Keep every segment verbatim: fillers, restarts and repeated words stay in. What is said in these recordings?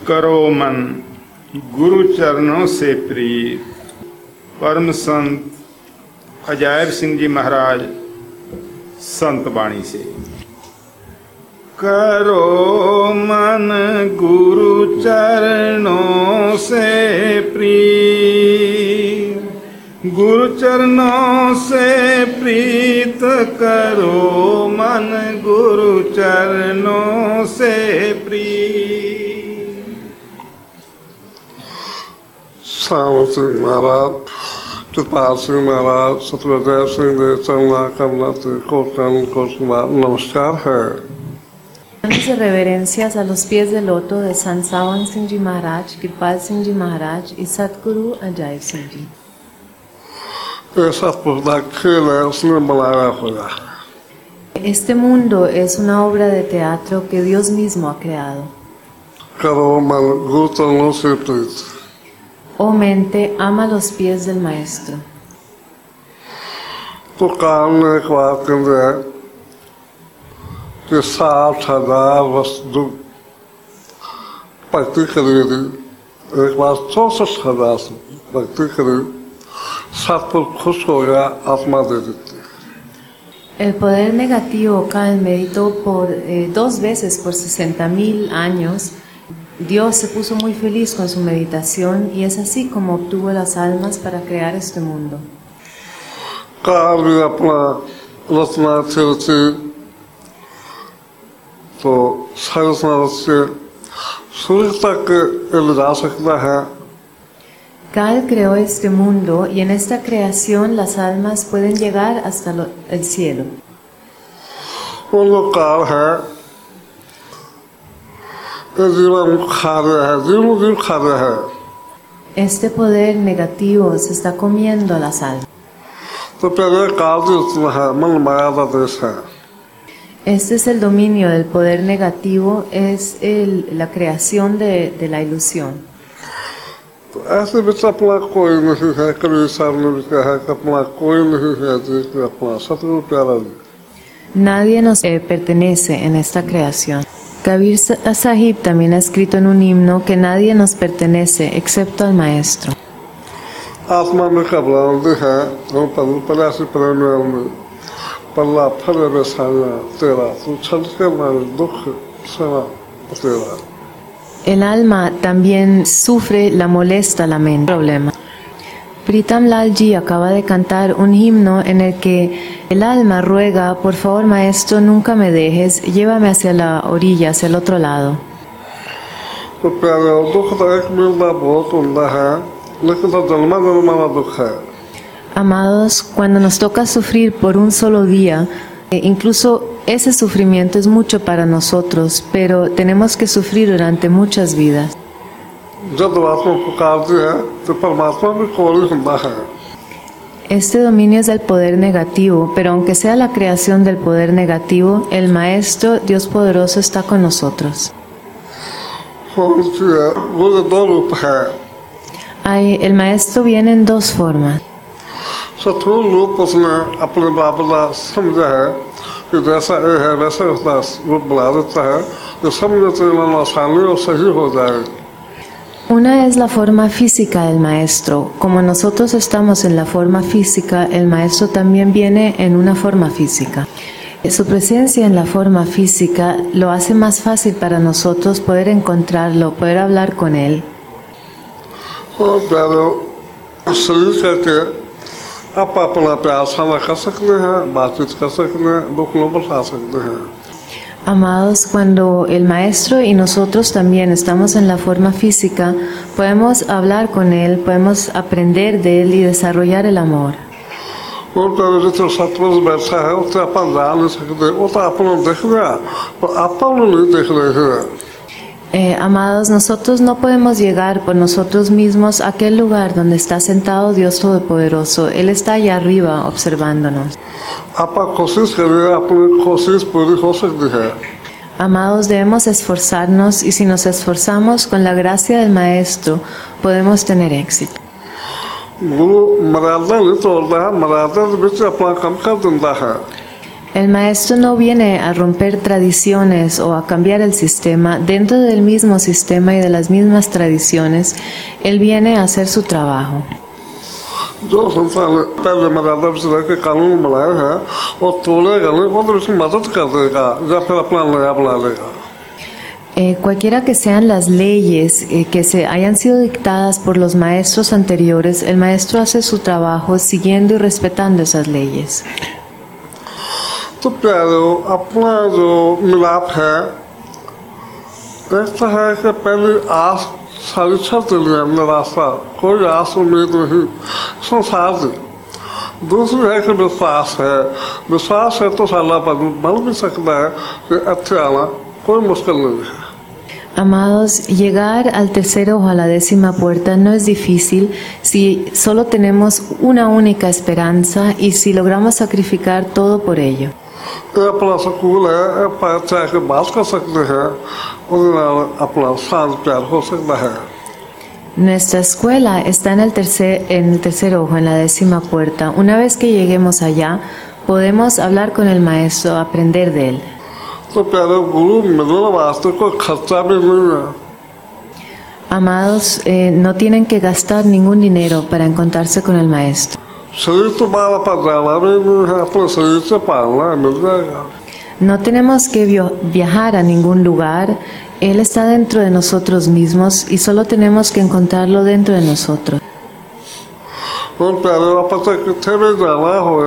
करो मन गुरु चरणों से प्रीत। परम संत अजायब सिंह जी महाराज संत वाणी से। करो मन गुरु चरणों से प्रीत, गुरु चरणों से प्रीत करो मन गुरु चरणों से प्रीत। सावंत सिंह महाराज, कृपाल सिंह महाराज, सतविजय सिंह देव चरणा करना को नमस्कार है। De reverencias a los pies del loto de San Sawan Singh Ji Maharaj, Kirpal Singh Ji Maharaj y Satguru Ajay Singh Ji. Este mundo es una obra de teatro que Dios mismo ha creado. Oh mente, ama los pies del Maestro. कि साठ हजार वस्तु भक्ति करेगी, एक बार चौसठ हजार भक्ति करेगी, सतपुर खुश हो गया, आत्मा दे देती। El poder negativo, Kal meditó por eh, dos veces por sesenta mil años. Dios se puso muy feliz con su meditación y es así como obtuvo las almas para crear este mundo. काल भी अपना रचना थी तो सरसना से सूर्य तक ले जा सकता है। Kal creó este mundo y en esta creación las almas pueden llegar hasta lo, el cielo. वो काल है, ये जीवन कार्य है, जीवन जीव कार्य है। Este poder negativo se está comiendo a las almas. तो पहले काल जितना है मन माया का देश है। Este es el dominio del poder negativo, es el, la creación de, de la ilusión. तो ऐसे बिच अपना कोई नहीं है, कभी सामने भी कहा है कि अपना कोई नहीं है, जिसके अपना सतगुरु प्यारा जी। Nadie nos eh, pertenece en esta creación. Kabir Sahib también ha escrito en un himno que nadie nos pertenece excepto al Maestro. आत्मा में कबलांदी है, हम पर पलासी प्रेमियों में पल्ला फले बेसाया तेरा, तू छल के मारे दुख सना तेरा। El alma también sufre la molesta la mente. Problema. Pritam Lal Ji acaba de cantar un himno en el que el alma ruega, por favor Maestro, nunca me dejes, llévame hacia la orilla, hacia el otro lado. तो प्यारे दुख तो एक मिलता बहुत होता है, लेकिन तो जन्मा जन्मा दुख है। Amados, cuando nos toca sufrir por un solo día, eh, incluso ese sufrimiento es mucho para nosotros, pero tenemos que sufrir durante muchas vidas. Este dominio es del poder negativo, pero aunque sea la creación del poder negativo, el Maestro, Dios Poderoso, está con nosotros. Ay, el Maestro viene en dos formas. सतगुरु रूप उसने अपने बाबला समझा है कि जैसा ये है वैसे उसका रूप बना देता है, जो समझे तो इन्हें आसानी और सही हो जाएगी। Una es la forma física del Maestro. Como nosotros estamos en la forma física, el Maestro también viene en una forma física. Su presencia en la forma física lo hace más fácil para nosotros poder encontrarlo, poder hablar con Él. आप अपना प्यार साझा कर सकते हैं, बातचीत कर सकते हैं, दुख न बता सकते हैं। Amados, cuando el Maestro y nosotros también estamos en la forma física, podemos hablar con Él, podemos aprender de Él y desarrollar el amor. और तेरे जो सतपुरुष बैठा है, उसे अपन जान नहीं सकते, वो तो अपन देख रहा, पर अपन नहीं देख रहे हैं। Eh, amados, nosotros no podemos llegar por nosotros mismos a aquel lugar donde está sentado Dios Todopoderoso. Él está allá arriba observándonos. Amados, debemos esforzarnos y si nos esforzamos con la gracia del Maestro, podemos tener éxito. El maestro no viene a romper tradiciones o a cambiar el sistema. Dentro del mismo sistema y de las mismas tradiciones, él viene a hacer su trabajo. जो संसार पहले मर्यादा विचार के कानून बनाए हैं और तोड़ेगा नहीं वो तो उसकी मदद कर देगा या फिर अपना नया बना लेगा. Eh, cualquiera que sean las leyes eh, que se hayan sido dictadas por los maestros anteriores, el maestro hace su trabajo siguiendo y respetando esas leyes. तो प्यारो अपना जो मिलाप है ऐसा है कि पहले आस सारी छत लिया निराशा कोई आस उम्मीद नहीं संसार से दूसरी है कि विश्वास है विश्वास है तो साला बन बन भी सकता है कि अच्छे आना कोई मुश्किल नहीं है. Amados, llegar al tercer ojo, a la décima puerta, no es difícil si solo tenemos una única esperanza y si logramos sacrificar todo por ello. अपना स्कूल है चाहे के बात कर सकते हैं अपना शांत प्यार हो सकता है. Nuestra escuela está en el tercer en el tercer ojo, en la décima puerta. Una vez que lleguemos allá, podemos hablar con el maestro, aprender de él. तो प्यारे गुरु मिलने वास्ते कोई खर्चा भी नहीं है. Amados, eh, no tienen que gastar ningún dinero para encontrarse con el maestro. शरीर तो बाबा पर जाना भी नहीं है अपने शरीर से पालना है मिल जाएगा. No tenemos que viajar a ningún lugar. Él está dentro de nosotros mismos y solo tenemos que encontrarlo dentro de nosotros. और प्यारे वापस से कितने भी जाना हो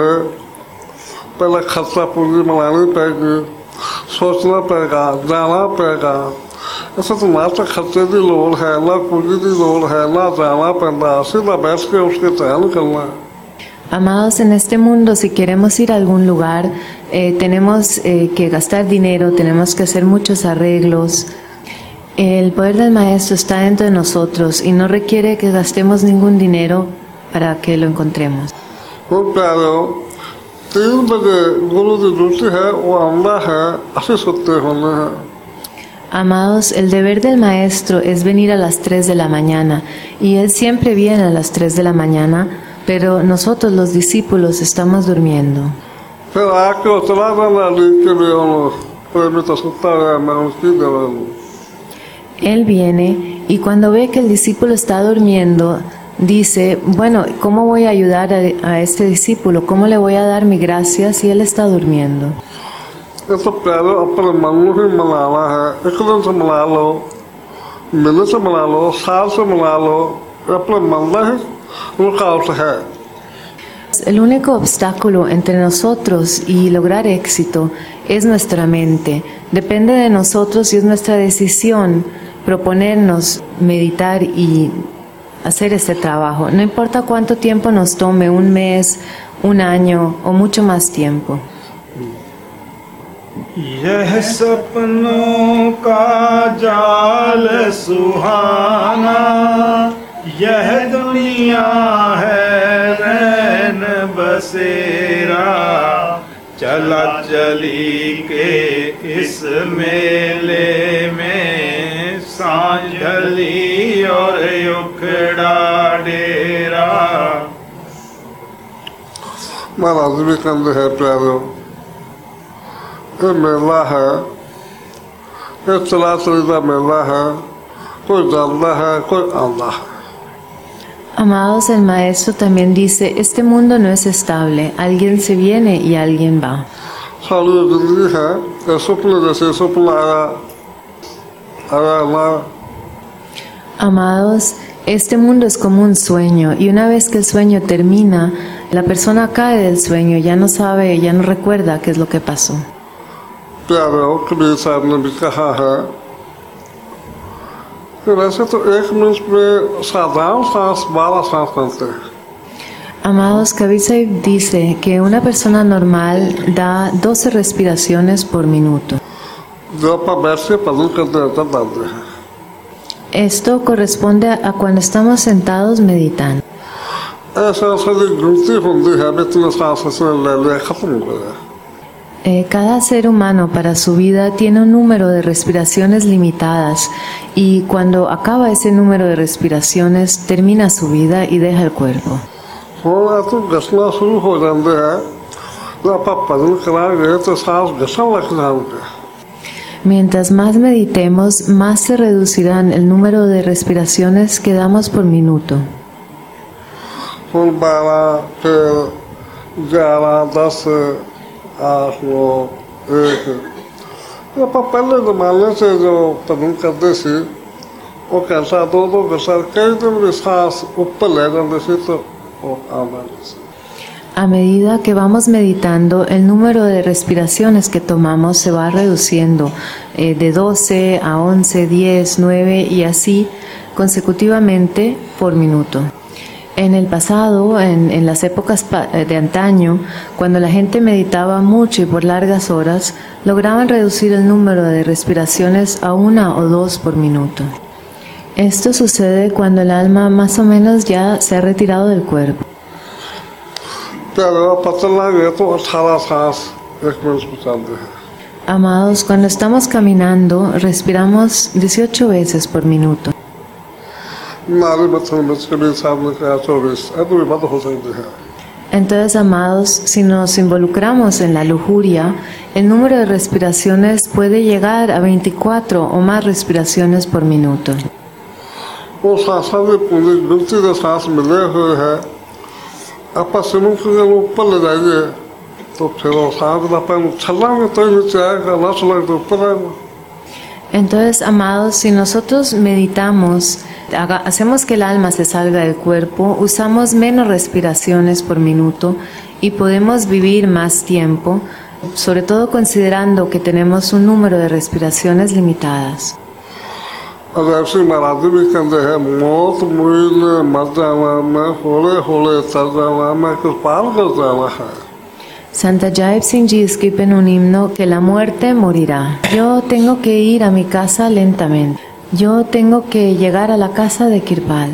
पहले खर्चा पूंजी बनानी पड़ेगी सोचना पड़ेगा जाना पड़ेगा. ऐसा तो ना तो खर्चे की लोड़ है ना पूंजी की लोड़ है ना जाना पड़ता सीधा बैठ के उसके चयन करना है. Amados, en este mundo, si queremos ir a algún lugar, eh, tenemos eh, que gastar dinero, tenemos que hacer muchos arreglos. El poder del maestro está dentro de nosotros y no requiere que gastemos ningún dinero para que lo encontremos. और प्यारे तीन बजे गुरु की ड्यूटी है वो आना है ऐसे सोते होने हैं. Amados, el deber del maestro es venir a las tres de la mañana y él siempre viene a las tres de la mañana, pero nosotros los discípulos estamos durmiendo. फिर आके उतरा देना लीक के लिए उन्होंने प्रेमी तो सुता है मैं उसकी दे. Él viene y cuando ve que el discípulo está durmiendo, dice, bueno, ¿cómo voy a ayudar a, a este discípulo? ¿Cómo le voy a dar mi gracia si él está durmiendo? eso प्यारे अपने मन ही मनाना है. एक दिन से मना लो महीने से मना लो साल से मना लो अपने मन ही रुकावट है. El único obstáculo entre nosotros y lograr éxito es nuestra mente. Depende de nosotros y es nuestra decisión proponernos meditar y hacer este trabajo. No importa cuánto tiempo nos tome, un mes, un año o mucho más tiempo. यह सपनों का जाल सुहाना यह दुनिया है रैन बसेरा चला चली के इस मेले में सांझ ढली और उखड़ा डेरा. महाराज भी कंद है प्यारो ये मेला है ये चला चलता मेला है कोई जाता है कोई आता है. Amados, el maestro también dice, este mundo no es estable, alguien se viene y alguien va. सारी जिंदगी है ये स्वप्न जैसे स्वप्न आया आया ना. Amados, este mundo es como un sueño y una vez que el sueño termina, la persona cae del sueño, ya no sabe, ya no recuerda qué es lo que pasó. प्यारो कबीर साहब ने भी कहा है कि वैसे तो एक मिनट में साधारण सांस बारह सांस बनते हैं. Amados, Kabir Sahib dice que una persona normal da doce respiraciones por minuto. जो आप बैठ के पदल करते हैं तब डालते हैं. Esto corresponde a cuando estamos sentados meditando. ऐसा ऐसा जो गिनती होती है इतने सांस से ले ले खत्म हो गया. Eh, cada ser humano para su vida tiene un número de respiraciones limitadas y cuando acaba ese número de respiraciones termina su vida y deja el cuerpo. थोड़ा तो घसना शुरू हो जाते हैं जब आप पढ़ने कराएंगे तो सांस घसा रख जाओगे। Mientras más meditemos, más se reducirán el número de respiraciones que damos por minuto. फिर बारह फिर ग्यारह दस आठ नौ एक जब आप पहले जमाने से जो पढ़ने करते थे वो कैसा दो दो घसा कई दिन भी सांस ऊपर ले जाते थे तो वो आना नहीं। A medida que vamos meditando, el número de respiraciones que tomamos se va reduciendo eh, de doce a once, diez, nueve y así consecutivamente por minuto. En el pasado, en, en las épocas de antaño, cuando la gente meditaba mucho y por largas horas, lograban reducir el número de respiraciones a una o dos por minuto. Esto sucede cuando el alma más o menos ya se ha retirado del cuerpo. Amados, cuando estamos caminando, respiramos dieciocho veces por minuto. Entonces, amados, si nos involucramos en la lujuria, el número de respiraciones puede llegar a veinticuatro o más respiraciones por minuto. Entonces, amados, si nosotros meditamos, haga, hacemos que el alma se salga del cuerpo, usamos menos respiraciones por minuto y podemos vivir más tiempo, sobre todo considerando que tenemos un número de respiraciones limitadas. Santa Jaip Singh Ji escribe en un himno que la muerte morirá. Yo tengo que ir a mi casa lentamente. Yo tengo que llegar a la casa de Kirpal.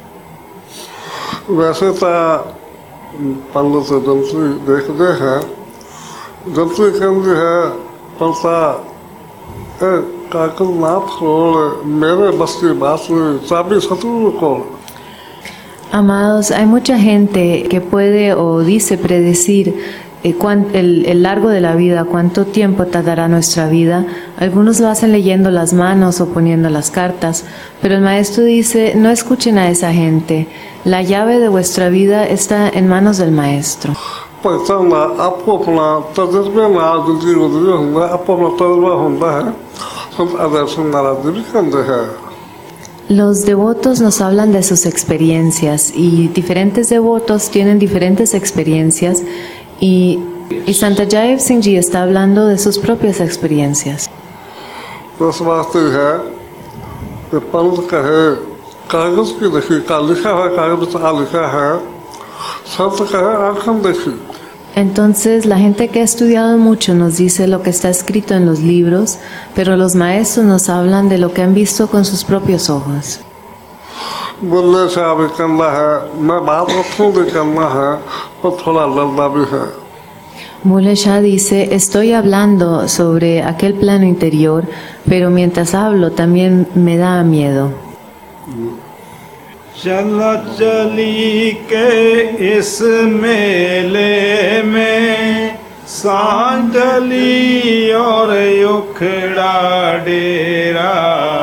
Amados, hay mucha gente que puede o dice predecir eh, cuán, el, el largo de la vida, cuánto tiempo tardará nuestra vida. Algunos lo hacen leyendo las manos o poniendo las cartas, pero el maestro dice, no escuchen a esa gente. La llave de vuestra vida está en manos del maestro. Los devotos nos hablan de sus experiencias y diferentes devotos tienen diferentes experiencias y, y Santa Jaip Singh Ji está hablando de sus propias experiencias. Entonces la gente que ha estudiado mucho nos dice lo que está escrito en los libros, pero los maestros nos hablan de lo que han visto con sus propios ojos. Bullhe Shah dice, estoy hablando sobre aquel plano interior, pero mientras hablo también me da miedo. चला चली के इस मेले में सांडली और उखड़ा डेरा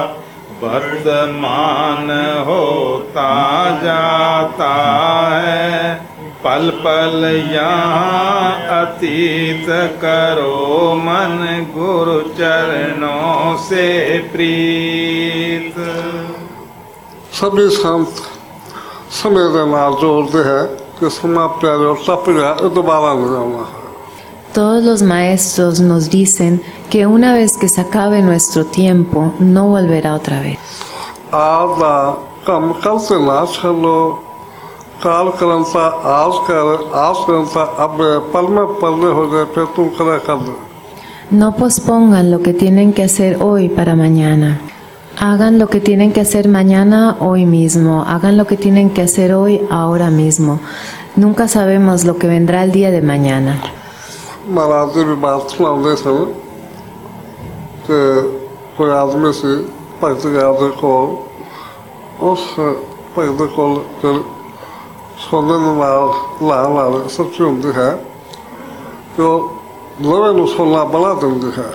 वर्तमान होता जाता है पल पल यहाँ अतीत करो मन गुरु चरणों से प्रीत। सभी संत समय देना जोड़ते हैं कि समा प्यारे और तपया दोबारा नहीं जाना है। Todos los maestros nos dicen que una vez que se acabe nuestro tiempo, no volverá otra vez. आधा कम कल से ना चलो काल करंता आज कर आज करंता अब पल में पल में हो जाए फिर तुम करे कर दो। No pospongan lo que tienen que hacer hoy para mañana. Hagan lo que tienen que hacer mañana hoy mismo. Hagan lo que tienen que hacer hoy ahora mismo. Nunca sabemos lo que vendrá el día de mañana. महाराज जी भी बात सुनाते थे कि कोई आदमी से भगत गया थे कोल उस भगत कोल सोने में लाल लाल लाल सच्ची होती है जो लवे उसको बना देंगे है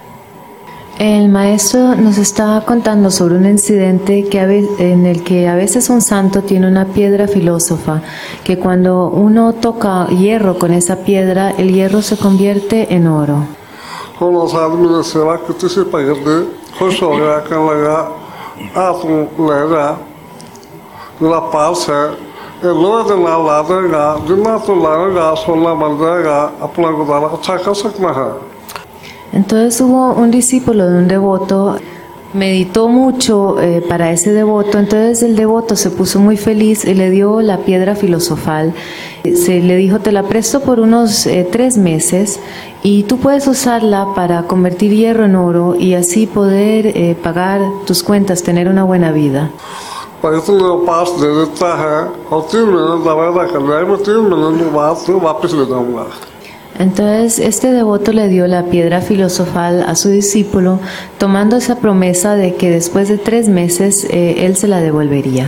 El maestro nos está contando sobre un incidente que a ve- en el que a veces un santo tiene una piedra filósofa, que cuando uno toca hierro con esa piedra, el hierro se convierte en oro. और उस आदमी ने सेवा कितनी सी पकड़ दी खुश हो गया कहने लगा आ तुम लहरा मेरा पास है ये लोहे के नाल ला देगा जितना तो लाएगा सोना बन जाएगा अपना गुजारा अच्छा कर सकना है Entonces hubo un discípulo de un devoto, meditó mucho eh, para ese devoto, entonces el devoto se puso muy feliz y le dio la piedra filosofal. Se le dijo, te la presto por unos eh, tres meses y tú puedes usarla para convertir hierro en oro y así poder eh, pagar tus cuentas, tener una buena vida. पर इतने पास दे देता है और तीन महीने दवाई कर जाएगा तीन महीने बाद तो वापस ले जाऊंगा Entonces este devoto le dio la piedra filosofal a su discípulo, tomando esa promesa de que después de tres meses eh, él se la devolvería.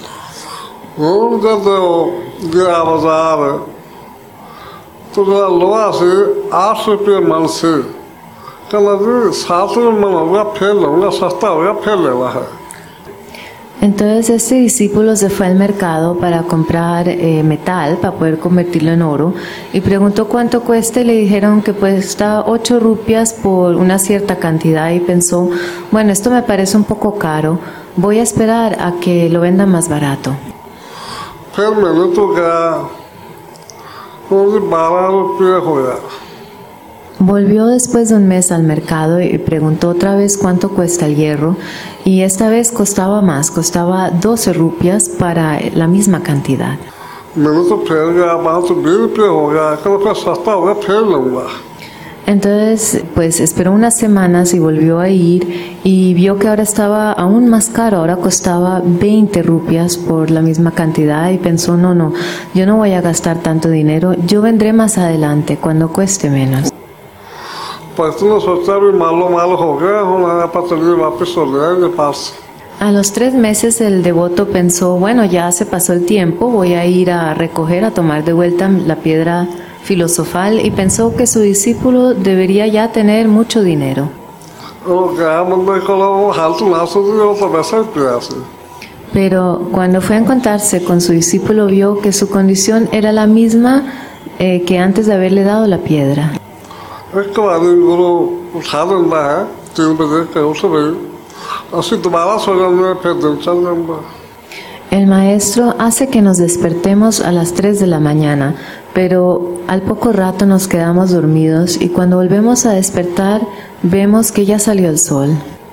हम जब गया बाजार तो जरा लोहा से आठ रुपये मन से कहना जी सात रुपये मन होगा फिर लूँगा सस्ता होगा फिर लेना है Entonces este discípulo se fue al mercado para comprar eh, metal, para poder convertirlo en oro, y preguntó cuánto cuesta y le dijeron que cuesta ocho rupias por una cierta cantidad y pensó, bueno, esto me parece un poco caro, voy a esperar a que lo vendan más barato. फिर मैंने तो गया तो जी बारह रुपये हो गया Volvió después de un mes al mercado y preguntó otra vez cuánto cuesta el hierro y esta vez costaba más, costaba doce rupias para la misma cantidad. मैंने तो फिर गया वहाँ तो बीस रुपये हो गया कहना फिर सस्ता होगा फिर लूँगा Entonces, pues esperó unas semanas y volvió a ir y vio que ahora estaba aún más caro, ahora costaba veinte rupias por la misma cantidad y pensó, no, no, yo no voy a gastar tanto dinero, yo vendré más adelante cuando cueste menos. pues tú no सोचा भी मालो मालो हो गया हमारा पता नहीं वापस हो गया मेरे पास A los tres meses el devoto pensó, bueno, ya se pasó el tiempo, voy a ir a recoger, a tomar de vuelta la piedra filosofal y pensó que su discípulo debería ya tener mucho dinero. और गया मंदिर को वो हालत ना सोची वो तो वैसा ही पिया से Pero cuando fue a encontrarse con su discípulo vio que su condición era la misma eh, que antes de haberle dado la piedra. एक बार गुरु उठा देता है तीन बजे के उठ रही असि दोबारा सो जाऊंगा फिर दिन चल जाऊंगा El maestro hace que nos despertemos a las tres de la mañana, pero al poco rato nos quedamos dormidos y cuando volvemos a despertar vemos que ya salió el sol.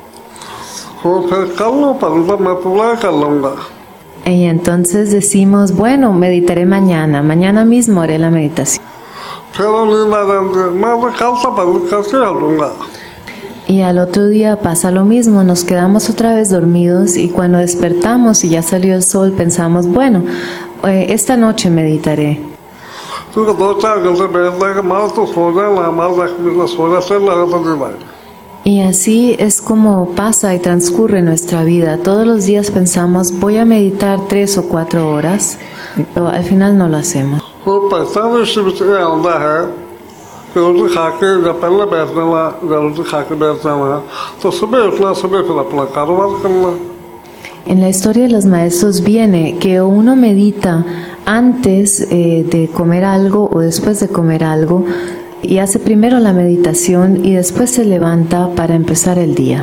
और फिर कल लो पर मैं पूरा कर लूंगा Y entonces decimos, bueno, meditaré mañana, mañana mismo haré la meditación. फिर वो नींद आ जाती मैं तो कल से बंद करके लूंगा Y al otro día pasa lo mismo, nos quedamos otra vez dormidos y cuando despertamos y ya salió el sol pensamos, bueno, eh, esta noche meditaré. क्योंकि दो चार घंटे बैठने के माल तो सो जाना हमारा सो जाते लगा तो नहीं भाई Y así es como pasa y transcurre nuestra vida. Todos los días pensamos, voy a meditar tres o cuatro horas, pero al final no lo hacemos. वो पैसा भी शिव से आता है कि रोटी खा के जब पहले बैठने वाला जब रोटी खा के बैठना हुआ तो सुबह उठना सुबह फिर अपना कारोबार करना En la historia de los maestros viene que uno medita antes eh, de comer algo o después de comer algo y hace primero la meditación y después se levanta para empezar el día.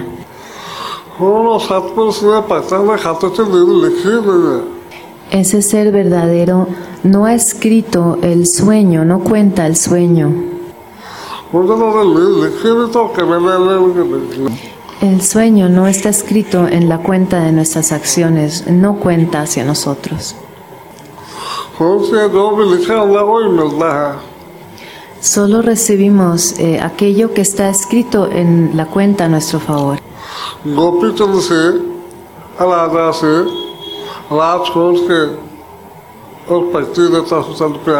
वो सतपुरुष ने पैसा ने खाते से नींद लिखी नहीं है Ese ser verdadero no ha escrito el sueño, no cuenta el sueño. वो जब नींद लिखी नहीं तो कैमरे El sueño no está escrito en la cuenta de nuestras acciones, no cuenta hacia nosotros. उनसे जो भी लिखा होगा वही मिलता है Solo recibimos eh, aquello que está escrito en la cuenta a nuestro favor. Gopi चंद से राजा से राज खोज के और पच्ची देता सुचल रुपया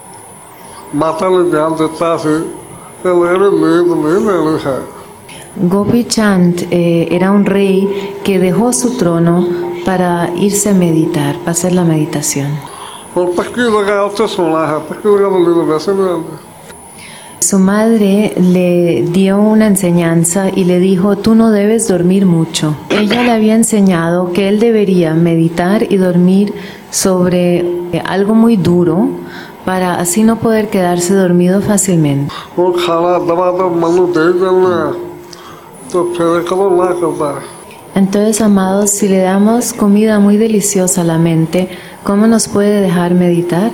माता ने ध्यान देता से मेरे नींद नहीं लेनी है Gopi Chand eh, era un rey que dejó su trono para irse a meditar, para hacer la meditación. और पक्की जगह उससे सोना है पक्की जगह तो नींद वैसे नहीं आती Su madre le dio una enseñanza y le dijo, tú no debes dormir mucho. Ella le había enseñado que él debería meditar y dormir sobre algo muy duro para así no poder quedarse dormido fácilmente. Entonces, amados, si le damos comida muy deliciosa a la mente, ¿cómo nos puede dejar meditar?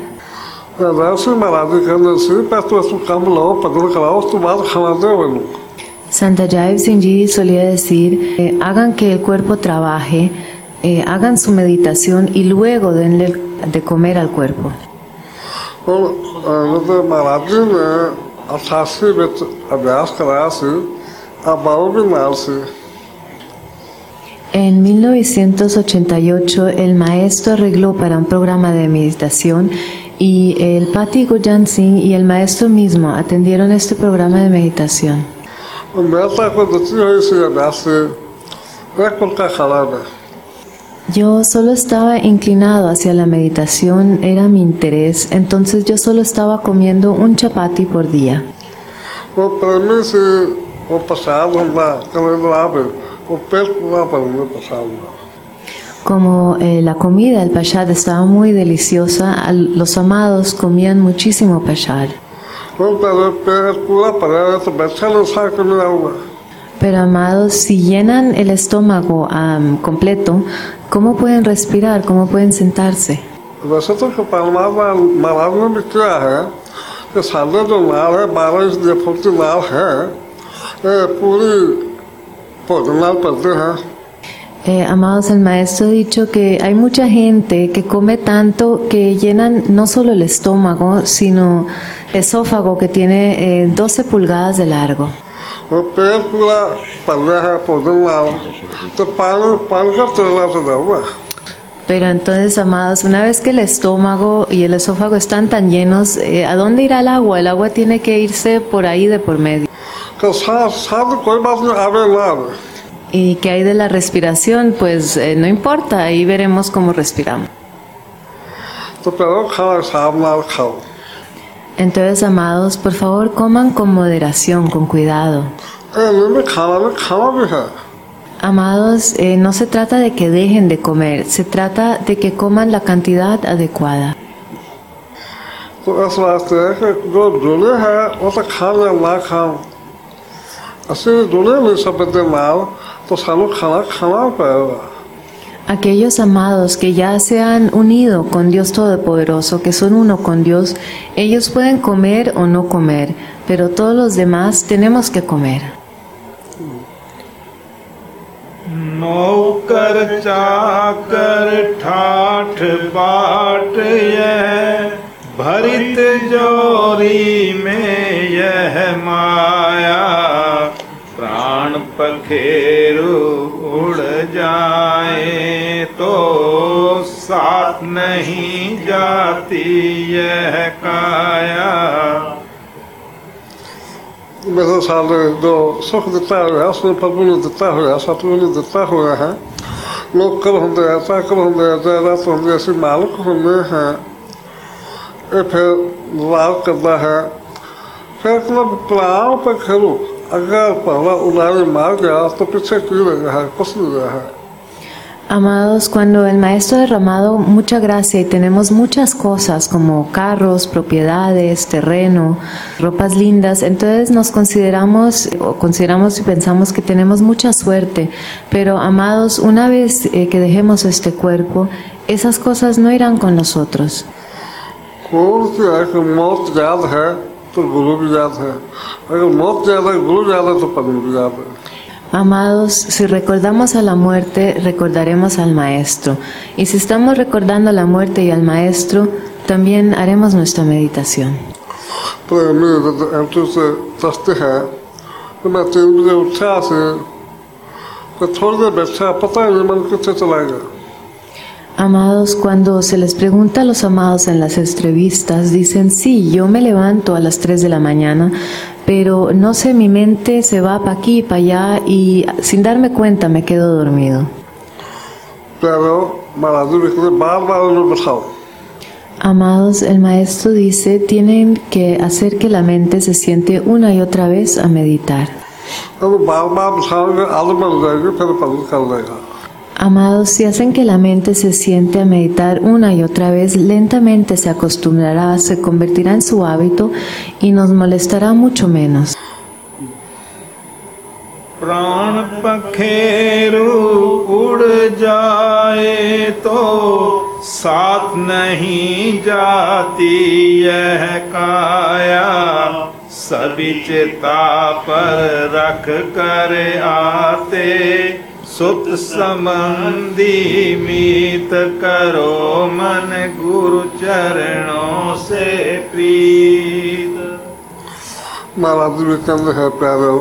Santa Jaiv Singh Ji solía decir, eh, hagan que el cuerpo trabaje, eh, hagan su meditación y luego denle de comer al cuerpo. En mil novecientos ochenta y ocho el maestro arregló para un programa de meditación y el Pati Gurjan Singh y el maestro mismo atendieron este programa de meditación. Yo solo estaba inclinado hacia la meditación, era mi interés, entonces yo solo estaba comiendo un chapati por día. Como eh, la comida, el pashad, estaba muy deliciosa, al, los amados comían muchísimo pashad. Pero amados, si llenan el estómago um, completo, ¿cómo pueden respirar? ¿Cómo pueden sentarse? Eh, amados, el maestro ha dicho que hay mucha gente que come tanto que llenan no solo el estómago, sino el esófago que tiene eh, doce pulgadas de largo. Pero entonces, amados, una vez que el estómago y el esófago están tan llenos, eh, ¿a dónde irá el agua? El agua tiene que irse por ahí de por medio. ¿Y qué hay de la respiración? Pues eh, no importa, ahí veremos cómo respiramos. Entonces, amados, por favor, coman con moderación, con cuidado. Amados, eh, no se trata de que dejen de comer, se trata de que coman la cantidad adecuada. Aquellos amados que ya se han unido con Dios Todopoderoso, que son uno con Dios, ellos pueden comer o no comer, pero todos los demás tenemos que comer. नौकर चाकर ठाठ बाट यह भरित जोरी में यह माया प्राण पखेरु उड़ जाए तो साथ नहीं जाती यह काया। मेरे साल जो सुख देता हुआ उसमें प्रभु ने देता हुआ सतगुरु ने देता हुआ है लोग कर होंगे ऐसा कर होंगे जयरात होंगे ऐसे मालिक होंगे हैं ये फिर लाल करता है फिर मतलब प्लाव पर खेलो अगर पहला उड़ाने मार गया तो पीछे क्यों रह गया है कुछ नहीं रहा है। Amados, cuando el Maestro ha derramado mucha gracia y tenemos muchas cosas como carros, propiedades, terreno, ropas lindas, entonces nos consideramos o consideramos y pensamos que tenemos mucha suerte. Pero, amados, una vez eh, que dejemos este cuerpo, esas cosas no irán con nosotros. Amados, si recordamos a la muerte, recordaremos al Maestro. Y si estamos recordando a la muerte y al Maestro, también haremos nuestra meditación. Amados, cuando se les pregunta a los amados en las entrevistas, dicen, sí, yo me levanto a las tres de la mañana, pero no sé, mi mente se va para aquí y para allá y sin darme cuenta me quedo dormido. Amados, el maestro dice, tienen que hacer que la mente se siente una y otra vez a meditar. और बार बार बिठाओगे आदत बन जाएगी फिर बंद कर देगा. Amados, si hacen que la mente se siente a meditar una y otra vez, lentamente se acostumbrará, se convertirá en su hábito y nos molestará mucho menos. प्राण पखेरु उड़ जाए तो साथ नहीं जाती यह काया, सभी चिता पर रख कर आते सुत संबंधी मीत करो मन गुरु चरणों से प्रीत. महाराज जी कहते हैं प्यारे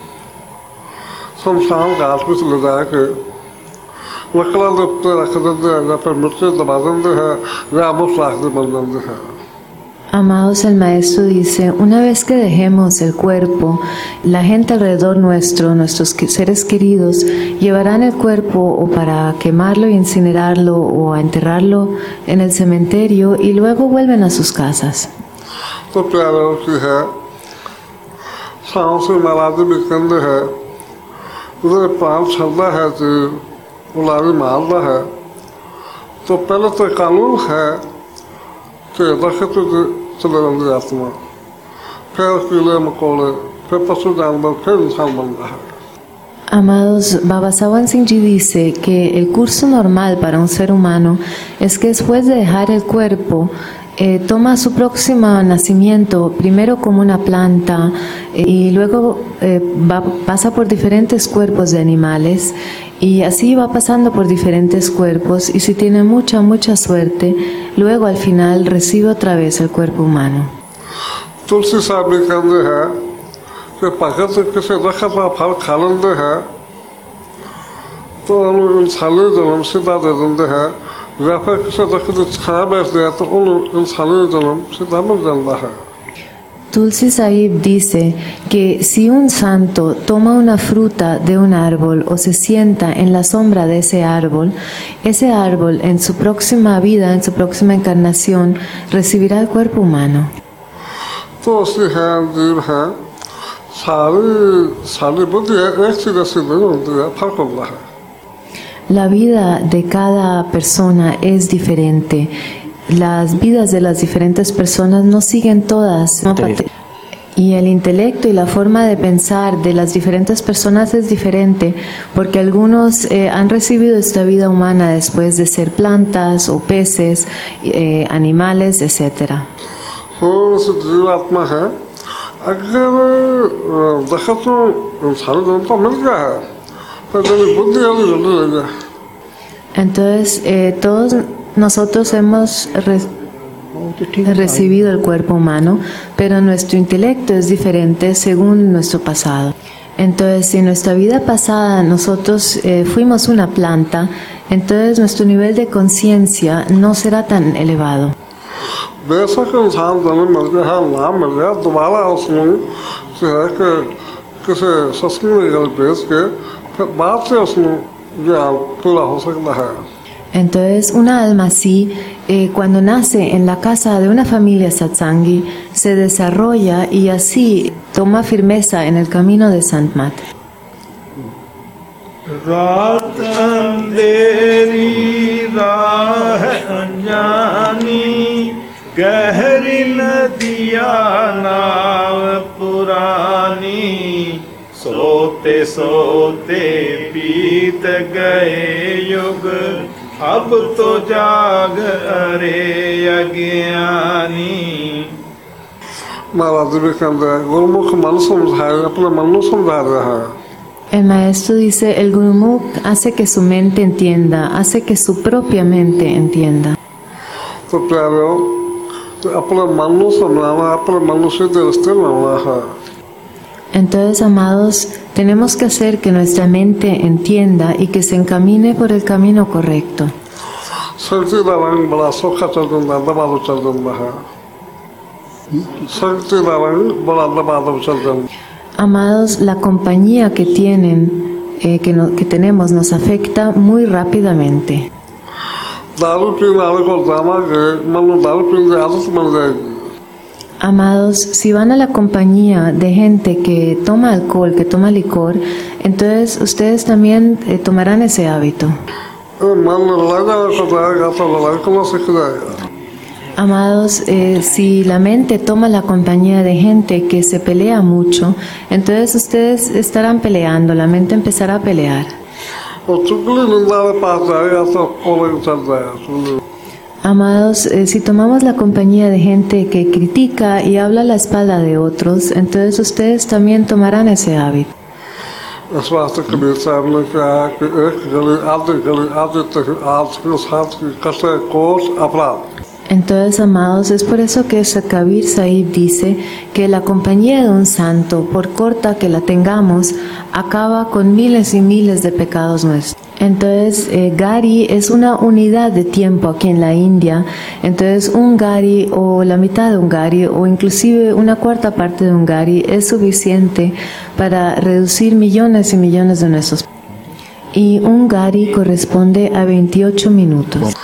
संसार घाट में चले जाके लकड़ा दबते रख देते हैं या फिर मिर्ची दबा देते हैं या वो साखी बन जाते हैं. Amados, el maestro dice, una vez que dejemos el cuerpo, la gente alrededor nuestro, nuestros seres queridos, llevarán el cuerpo o para quemarlo y incinerarlo o a enterrarlo en el cementerio y luego vuelven a sus casas. तो प्यारे की है सांस महाराज भी कहते हैं उधर पांच छल्ला है जी उलारी मारदा है तो पहले तो कानून है कि रखे तो चले जाते आत्मा फिर कीड़े मकोड़े फिर पशु जानवर फिर इंसान बन रहा है. Amados, Baba Sawan Singh Ji dice que el curso normal para un ser humano es que después de dejar el cuerpo eh, toma su próximo nacimiento primero como una planta eh, y luego eh, va, pasa por diferentes cuerpos de animales y así va pasando por diferentes cuerpos y si tiene mucha mucha suerte luego al final recibe otra vez el cuerpo humano. तुलसी साहब भी कहते हैं कि प्रकृति किसी रखा था फल खा लेते हैं तो उन इंसानी जन्म सीधा दे देते हैं या फिर किसी रखते छाया बैठ गया तो उन इंसानी जन्म सीधा मिल जाता है. Tulsi Sahib dice que si un santo toma una fruta de un árbol o se sienta en la sombra de ese árbol, ese árbol en su próxima vida, en su próxima encarnación, recibirá el cuerpo humano. तो उसकी है जीव है सारी सारी बुद्धि एक चीज ऐसी नहीं होती है फर्क होता है. La vida de cada persona es diferente. Las vidas de las diferentes personas no siguen todas. Y el intelecto y la forma de pensar de las diferentes personas es diferente, porque algunos eh, han recibido esta vida humana después de ser plantas o peces, eh, animales, etcétera. और उस जीवात्मा है अगर देखा तो इंसान जन्म तो मिल गया है पर जब बुद्धि वाली जल्दी लग गया. Entonces, eh, todos nosotros hemos re recibido el cuerpo humano, pero nuestro intelecto es diferente según nuestro pasado. Entonces, si en nuestra vida pasada nosotros eh, fuimos una planta, entonces nuestro nivel de conciencia no será tan elevado. बेशक इंसान जन्म मिल गया है नाम मिल गया दोबारा उसमें जो है कि किसी सत्संग में बेच के फिर बाद से उसमें ज्ञान पूरा हो सकता है. Entonces, una alma así, eh, cuando nace en la casa de una familia satsangi, se desarrolla y así toma firmeza en el camino de Santmat. रात अंधेरी राह अनजानी गहरी नदिया नाव पुरानी सोते सोते बीत गए युग अब तो जाग अरे अज्ञानी. महाराज भी कहते हैं गुरुमुख मन समझाए अपने मन को समझा रहा है. El maestro dice, el Gurumukh hace que su mente entienda, hace que su propia mente entienda. तो प्यारों अपने मन को समझाना अपने मन से दृष्टि लाना है. Entonces, amados, tenemos que hacer que nuestra mente entienda y que se encamine por el camino correcto. शक्ति का रंग बड़ा सोखा चल जाता दबा दो चल जाता है. शक्ति का रंग बड़ा दबा दो चल जाता. Amados, la compañía que tienen, eh, que, no, que tenemos, nos afecta muy rápidamente. दारू पीने वाले को जामागे मतलब दारू पीने की आदत बन जाएगी। Amados, si van a la compañía de gente que toma alcohol, que toma licor, entonces ustedes también eh, tomarán ese hábito. मन लड़ाई को जाएगा तो लड़ाई को सीख जाएगा। Amados, eh, si la mente toma la compañía de gente que se pelea mucho, entonces ustedes estarán peleando, la mente empezará a pelear. और चुगली निंदा के पास जाएगा तो कोई चल जाएगा। Amados, eh, si tomamos la compañía de gente que critica y habla a la espalda de otros, entonces ustedes también tomarán ese hábito. इस वास्ते कबीर साहब ने कहा कि एक गली आधी गली आधी तक आज के साथ की कसे कोस अपराध। Entonces, amados, es por eso que Kabir Sahib dice que la compañía de un santo, por corta que la tengamos, acaba con miles y miles de pecados nuestros. Entonces, eh, Gari es una unidad de tiempo aquí en la India. Entonces, un Gari o la mitad de un Gari o inclusive una cuarta parte de un Gari es suficiente para reducir millones y millones de nuestros pecados. Y un Gari corresponde a veintiocho minutos.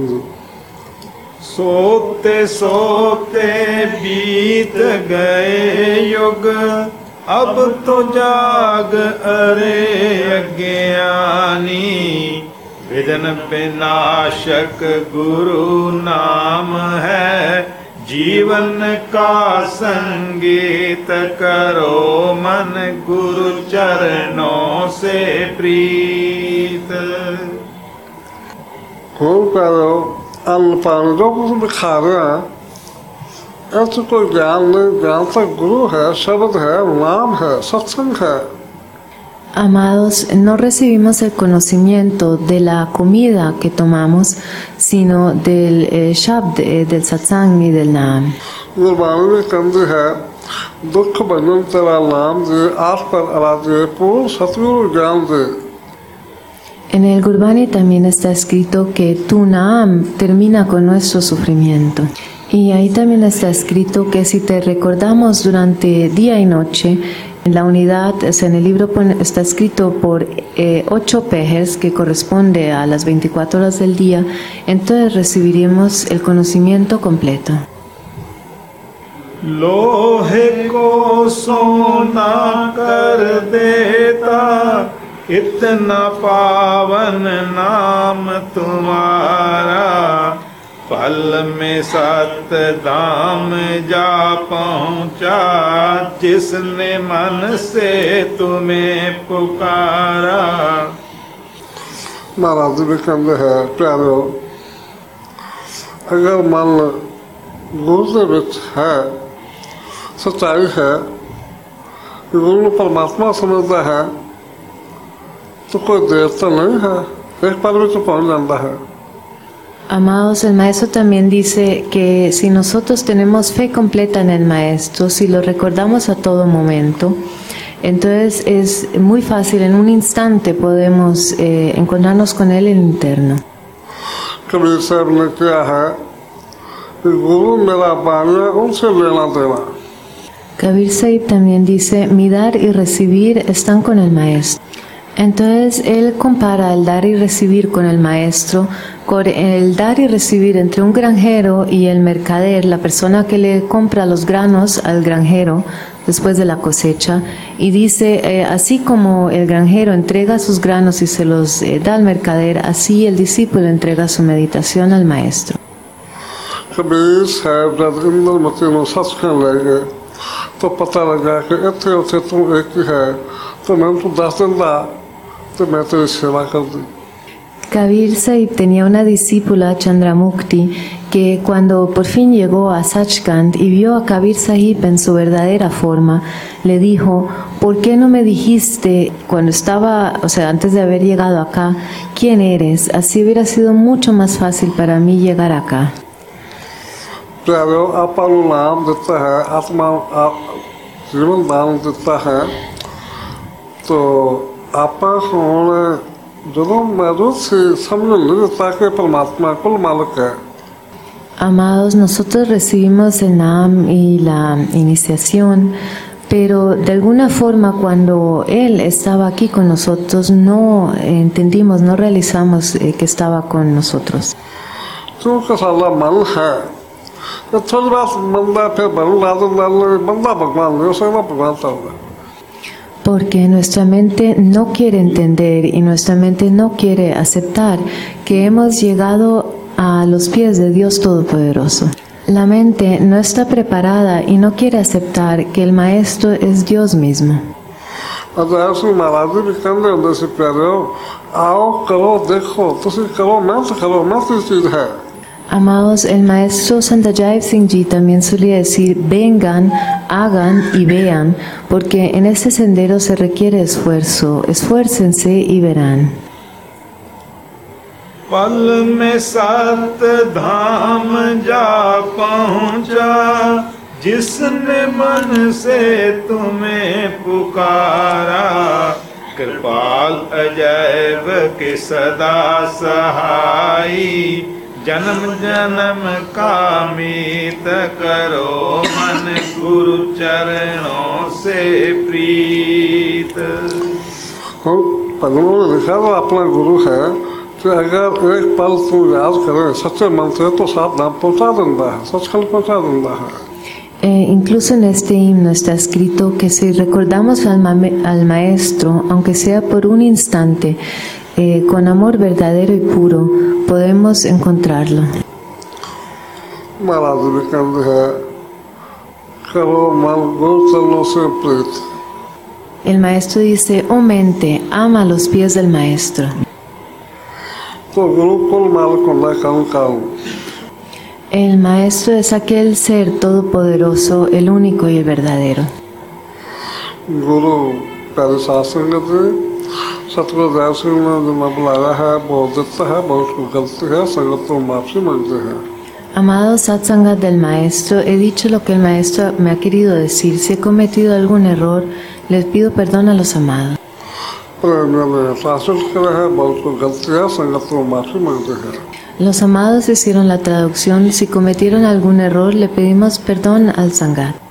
सोते सोते बीत गए युग अब तो जाग अरे अज्ञानी विघ्न विनाशक गुरु नाम है जीवन का संगीत करो मन गुरु चरणों से प्रीत। खूब करो अन्न पानी जो कुछ भी खा रहे हैं ऐसे कोई ज्ञान नहीं, ज्ञान तक गुरु है, शब्द है, नाम है, सत्संग है। Amados, no recibimos el conocimiento de la comida que tomamos, sino del eh, Shabd, eh, del Satsang y del Naam. Gurbani में कंदी है दुख भजन तेरा नाम दे आस पर अराजे पूर्ण सतगुरु ज्ञान दे। En el Gurbani también está escrito que tu Naam termina con nuestro sufrimiento. Y ahí también está escrito que si te recordamos durante día y noche, en la unidad, o sea, en el libro está escrito por eh, ocho pejes, que corresponde a las veinticuatro horas del día, entonces recibiremos el conocimiento completo. लोहे को सोना कर देता इतना पावन नाम तुम्हारा पल में सत धाम जा पहुँचा जिसने मन से तुम्हें पुकारा। महाराज भी कहते हैं प्यारो अगर मन गुरु के विच है सच्चाई है गुरु परमात्मा समझता है तो कोई देर तो नहीं है, एक पल में तो पहुँच जाता है। Amados, el Maestro también dice que si nosotros tenemos fe completa en el Maestro, si lo recordamos a todo momento, entonces es muy fácil, en un instante podemos eh, encontrarnos con Él en interno. Kabir साहब ने क्या है कि गुरु मेरा बानिया उनसे लेना देना। Kabir Sahib también dice, mi dar y recibir están con el Maestro. Entonces él compara el dar y recibir con el Maestro, con el dar y recibir entre un granjero y el mercader, la persona que le compra los granos al granjero después de la cosecha, y dice, eh, así como el granjero entrega sus granos y se los eh, da al mercader, así el discípulo entrega su meditación al Maestro. Kabir साहब जब इंद्रमती में सच करने लगे तो पता लगा कि इतने उसे तुम एक ही है तो मैंने तो दस दिन दा तो मैं तेरी सेवा कर दी। Kabir Sahib tenía una discípula, Chandramukti, que cuando por fin llegó a Sachkhand y vio a Kabir Sahib en su verdadera forma, le dijo, ¿por qué no me dijiste cuando estaba, o sea, antes de haber llegado acá, quién eres? Así hubiera sido mucho más fácil para mí llegar acá. प्यारो आपा नाम देता है आत्मा जीवन दान देता है तो आपा होने जो मौजूद से समझ नहीं देता कि परमात्मा कुल मालिक है। Amados, nosotros recibimos el Naam y la iniciación Pero de alguna forma cuando Él estaba aquí con nosotros no entendimos, no realizamos eh, que estaba con nosotros. क्योंकि साला मन है तो थोड़ी बात बंदा फिर बन ला दो बंदा भगवान नहीं हो सकता भगवान तो होगा. Porque nuestra mente no quiere entender y nuestra mente no quiere aceptar que hemos llegado a los pies de Dios Todopoderoso. La mente no está preparada y no quiere aceptar que el Maestro es Dios mismo. अगर महाराज जी भी कहते होंगे से प्यारे आओ करो देखो तुम करो मैं तो करो मैं तो चीज है. Amados, el Maestro Santayav Singh Ji también solía decir, vengan, hagan y vean, porque en este sendero se requiere esfuerzo, esfuércense y verán. पल में सात धाम जा पहुँचा जिसने मन से तुम्हें पुकारा कृपाल अजैब के सदा सहाई जन्म जन्म का मीत करो मन गुरु चरणों से प्रीत. हम पद्मों ने लिखा वो अपना गुरु है कि अगर एक पल तुम याद करें सच्चे मन से तो सात धाम पहुँचा देता है सचखंड पहुँचा देता है. Eh, incluso en este himno está escrito que si recordamos al, ma al Maestro, aunque sea por un instante, eh, con amor verdadero y puro, podemos encontrarlo. महाराज भी कहते हैं करो मन गुरु चरणों से प्रीत. El Maestro dice, oh mente, ama los pies del Maestro. तो गुरु कुल मालिक होता है कौन कौन. El Maestro es aquel ser todopoderoso, el único y el verdadero. गुरु प्यारे शास्त्र जी सतगुरु दयाल सिंह ने जो मैं बुलाया है बहुत देता है बहुत को गलती है संगत तो माफी मांगते हैं. Amado Satsanga del Maestro, he dicho lo que el Maestro me ha querido decir. Si he cometido algún error, les pido perdón a los amados. Los amados hicieron la traducción. Si cometieron algún error, le pedimos perdón al Sangat.